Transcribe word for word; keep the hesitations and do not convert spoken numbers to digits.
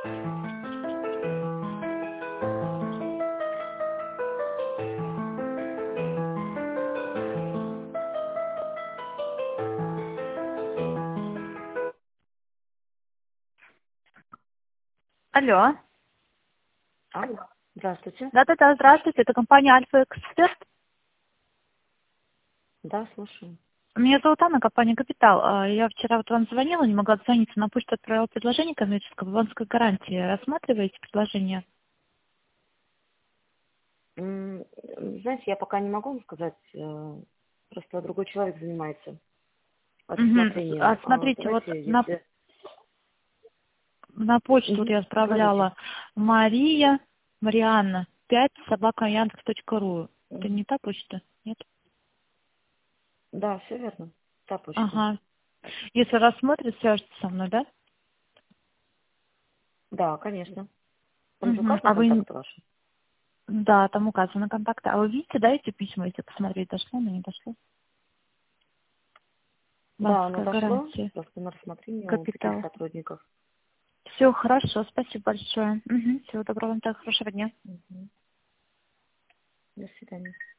Алло. Алло. Здравствуйте. Да-да-да, здравствуйте. Это компания Альфа Эксперт. Да, слушаю. Меня зовут Анна, компания Капитал. А, Я вчера вот вам звонила, не могла дозвониться. На почту отправила предложение коммерческого баланской гарантии. Рассматриваете предложение? М, Знаете, я пока не могу вам сказать, э, просто другой человек занимается Угу. рассмотрением. А А смотрите, вот давайте, на, если... на почту вот Мгм. я Говорите. отправляла Мария, Марианна, пять собака яндекс точка ру. Это Мгм. не та почта? Нет? Да, все верно. Та почта. Ага. Если рассмотрит, свяжется со мной, да? Да, конечно. Там же Угу. указаны А вы... контакты ваши. Да, там указаны контакты. А вы видите, да, эти письма, если посмотреть, дошло, но не дошло? Да, оно Банковская дошло гарантия. просто на рассмотрение у таких Капитал. сотрудников. Все хорошо, спасибо большое. Угу. Всего доброго, вам так хорошего дня. Мгм. До свидания.